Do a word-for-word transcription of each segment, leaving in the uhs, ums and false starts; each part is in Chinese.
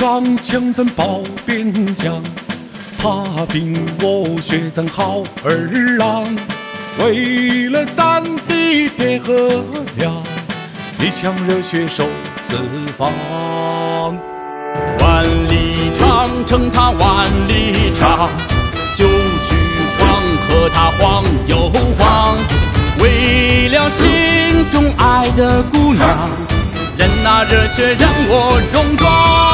上强征保边疆，踏平我血战好儿郎。为了咱的爹和娘，一腔热血守四方。 万里长城它万里长，九曲黄河它黄又黄。为了心中爱的姑娘，任那热血让我勇壮。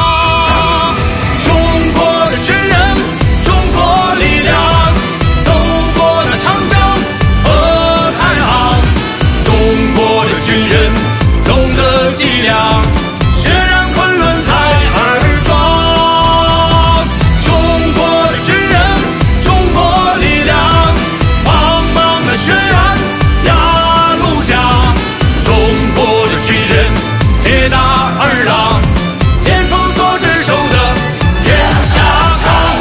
中国的军人，中国力量，走过那长征和太行。中国的军人，懂得脊梁，血染昆仑台儿庄。中国的军人，中国力量，茫茫的血染鸭绿江。中国的军人，铁打儿郎，剑锋所指守的天下康。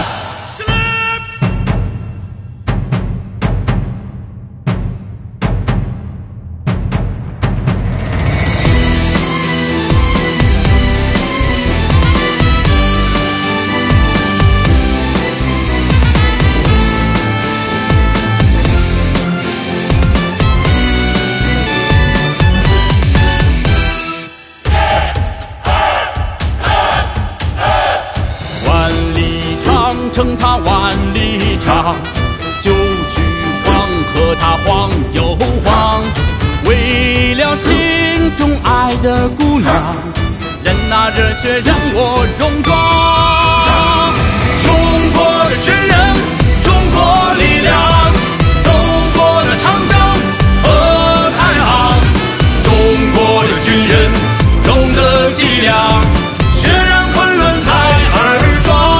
城它万里长，九曲黄河它黄又黄。为了心中爱的姑娘，任那热血让我勇壮。中国的军人，中国力量，走过那长征和太行。中国的军人，懂得脊梁，血染昆仑台儿庄。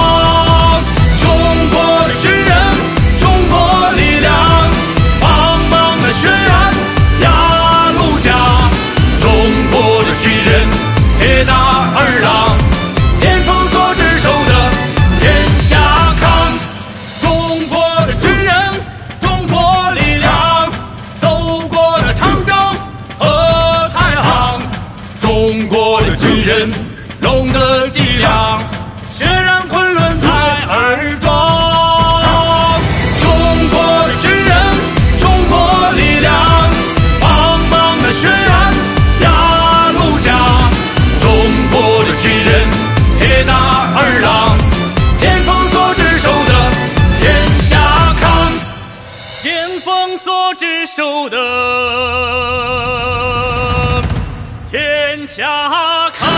铁打儿郎，剑锋所指守的天下康。中国的军人，中国力量，走过那长征和太行。中国的军人，懂得脊梁，血染昆仑台儿庄。中国的军人，中国力量，茫茫的血染鸭绿江。中国的军人，铁打儿郎，剑锋所指守的天下康。剑锋所指守的天下康。